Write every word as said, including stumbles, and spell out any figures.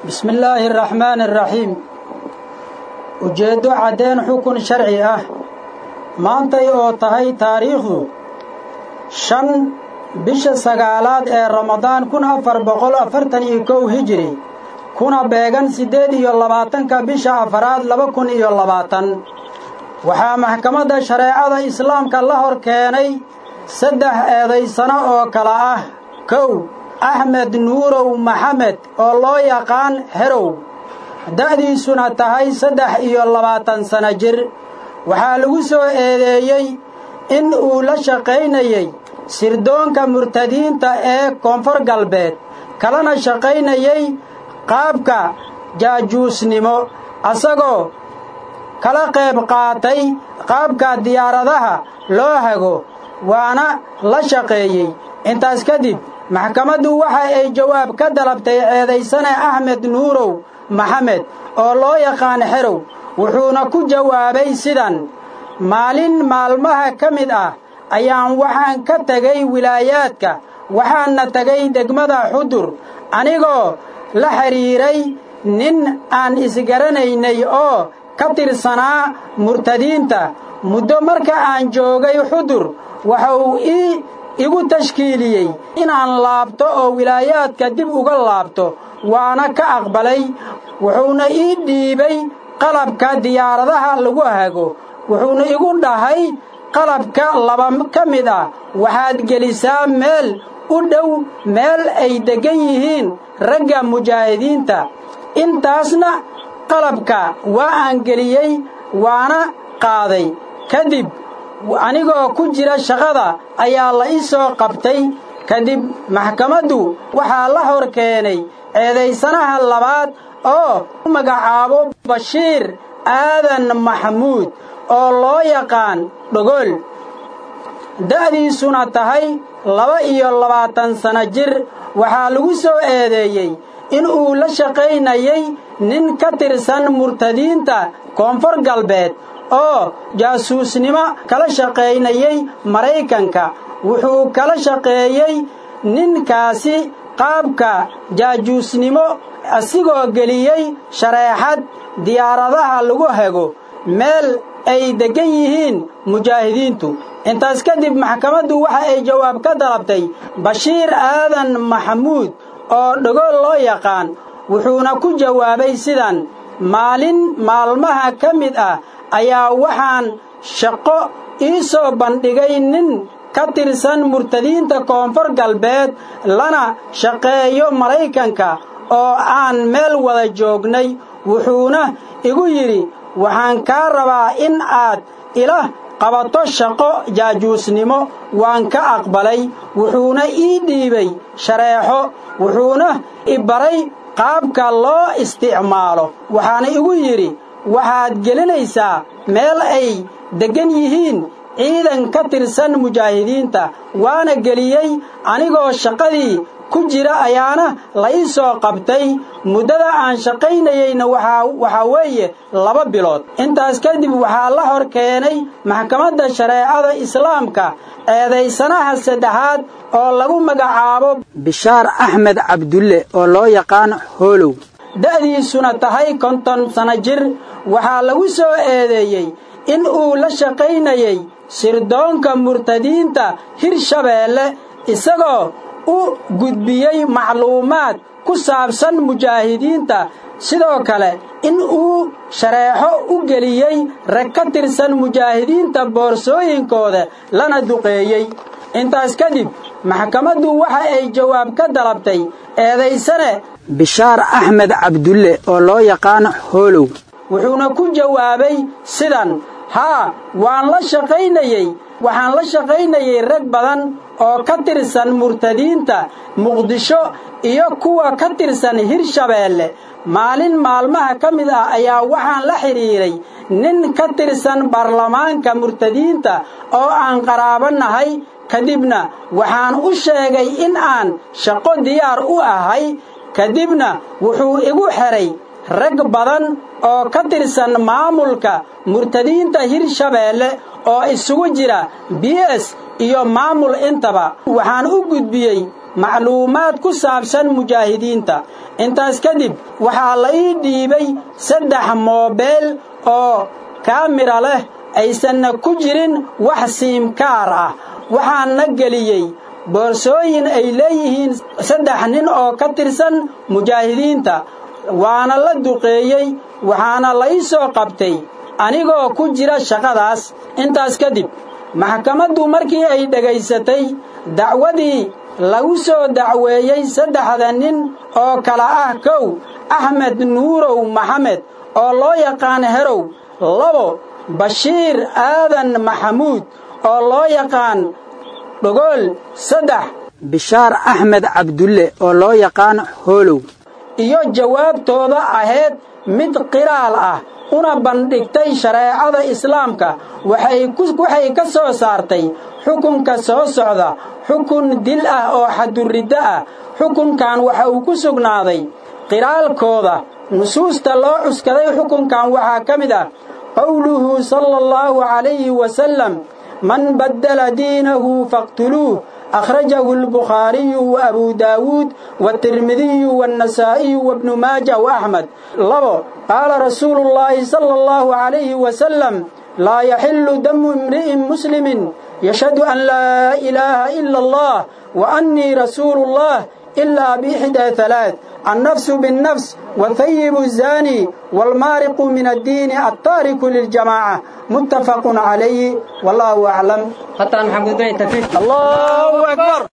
بسم الله الرحمن الرحيم ujeedo cadeen xukun sharci ah maantay oo tahay taariikhdu shan bisha sagaalaad ee Ramadaan kun afar boqol afartan iyo kow hijri kuna beegan sideed iyo labaatanka bisha afaraad laba kun iyo labaatan waxaa maxkamadda shareecada islaamka la hor keenay saddex eedaysano oo kala ah kow Ahmed Nuurow Maxamed oo loo yaqaan Herow da'diisuna tahay saddex iyo labaatan sano jir waxaa lagu soo eedeeyay in uu la shaqaynayay sirdoonka murtadiinta ee koonfur galbeed kalana shaqaynayay qaabka jaajuusnimo asagoo kala qayb qaatay qaabka diyaaradaha loo hago waana la shaqeeyay intaas kadib maxkamaddu waxa ay jawaab ka dalabtay eedaysane Ahmed Nuurow Maxamed oo loo yaqaan Herow wuxuuna ku jawaabay sidan maalin maalmaha kamid ah ayaan waxaan ka tagay wilaayaadka waxaana tagay degmada Xudur anigoo la xiriiray nin aan isgaranaynay oo ka tirsanaa murtadiinta muddo marka aan joogay Xudur waxa uu ii igu tashkiiliyay inaan laabto oo wilaayaadka dib uga laabto waana ka aqbalay wuxuuna ii dhiibay qalabka diyaaradaha lagu hago wuxuuna igu dhahay qalabka laba kamid ah waxaad gelisaa meel u dhow meel ay degan yihiin ragga mujaahidiinta intaasna qalabka waa aan geliyay waana qaaday kadib anigoo ku jira shaqada ayaa la ii soo qabtay kadib maxkamaddu waxaa la hor keenay eedaysanaha labaad oo magacaabo Bashiir Aadan Maxamuud oo loo yaqaan Dhogol da'diisuna tahay laba iyo labaatan sano jir waxaa lagu soo eedeeyay in uu la shaqaynayay nin ka tirsan murtadiinta koonfur galbeed oo jaasuusnimo kala shaqaynayay Mareykanka wuxuu kala shaqeeyay ninkaasi qaabka jaajuusnimo asigoo geliyay shareexad diyaaradaha lagu hago meel ay degan yihiin mujaahidiintu intaas kadib maxkamaddu waxa ay jawaab ka dalabtay Bashiir Aadan Maxamuud oo Dhogol loo yaqaan wuxuuna ku jawaabay sidan maalin maalmaha kamid ah ayaa waxaan shaqo ii soo bandhigay nin ka tirsan murtadiinta koonfur galbeed lana shaqeeyo Mareykanka oo aan meel wada joognay wuxuuna igu yiri waxaan ka rabaa in aad ila qabato shaqo jaajuusnimo waan ka aqbalay wuxuuna ii dhiibay shareexo wuxuuna i baray qaabka loo isticmaalo waxaana igu yiri waxaad gelinaysaa meel ay degan yihiin ciidan ka tirsan mujaahidiinta waana geliyay anigoo shaqadii ku jira ayaana la ii soo qabtay muddada aan shaqaynayayna waxa waxa weeye laba bilood intaas kadib waxaa la hor keenay maxkamadda shareecada islaamka eedaysanaha saddexaad oo lagu magacaabo Bishaar Ahmed Cabdulle oo loo yaqaan Holow da'diisuna tahay konton sano jir waxaa lagu soo eedeeyay in uu la shaqaynayay sirdoonka murtadiinta Hirshabeelle isagoo u gudbiyay macluumaad ku saabsan mujaahidiinta sidoo kale in uu shareexo u geliyay rag ka tirsan mujaahidiinta boorsooyinkooda lana duqeeyay intaas kadib maxkamaddu waxa ay jawaab ka dalabtay eedaysane Bishaar Ahmed Cabdulle oo loo yaqaan Holow wuxuuna ku jawaabay sidan haa waan la shaqaynayay waxaan la shaqaynayay rag badan oo ka tirsan murtadiinta Muqdisho iyo kuwa ka tirsan Hirshabeelle maalin maalmaha kamid ah ayaa waxaan la xiriiray nin ka tirsan baarlamaanka murtadiinta oo aan qaraabanahay kadibna waxaan u sheegay in aan shaqo diyaar u ahay kadibna wuxuu igu xiray rag badan oo ka tirsan maamulka murtadiinta Hirshabeelle oo isugu jira B S iyo maamul intaba waxaan u gudbiyay macluumaad ku saabsan mujaahidiinta intaas kadib waxaa la ii dhiibay saddex moobeel oo kaamira leh aysanna ku jirin wax siimkaar ah waxaana geliyey boorsooyin ay leeyihiin saddex nin oo ka tirsan mujaahidiinta waana la duqeeyey waxaana la ii soo qabtay anigoo ku jira shaqadaas intaas kadib maxkamaddu markii ay dhegaysatay dacwadii lagu soo dacweeyey saddexda nin oo kala ah kow axmed nuurow maxamed oo loo yaqaan herow labo bashiir aadan maxamuud oo loo yaqaan dhogol saddex bishaar axmed cabdulle oo loo yaqaan hoolow iyo jawaabtooda ahayd mid qiraal ah una bandhigtay shareecada islaamka waxay ku waxay ka soo saartay xukunka soo socda xukun dil ah oo xaduridda ah xukunkan waxa uu ku sugnaaday qiraalkooda nusuusta loo cuskaday xukunkan waxaa ka mid ah qowluhu sallallahu alayhi wasallam man baddala diinahu faqtuluuh أخرجه البخاري وأبو داود والترمذي والنسائي وابن ماجه وأحمد لبو قال رسول الله صلى الله عليه وسلم لا يحل دم امرئ مسلم يشهد أن لا إله إلا الله وأني رسول الله إلا بإحدى ثلاث النفس بالنفس والثيب الزاني والمارق من الدين التارك للجماعة متفق عليه والله أعلم. الله أكبر.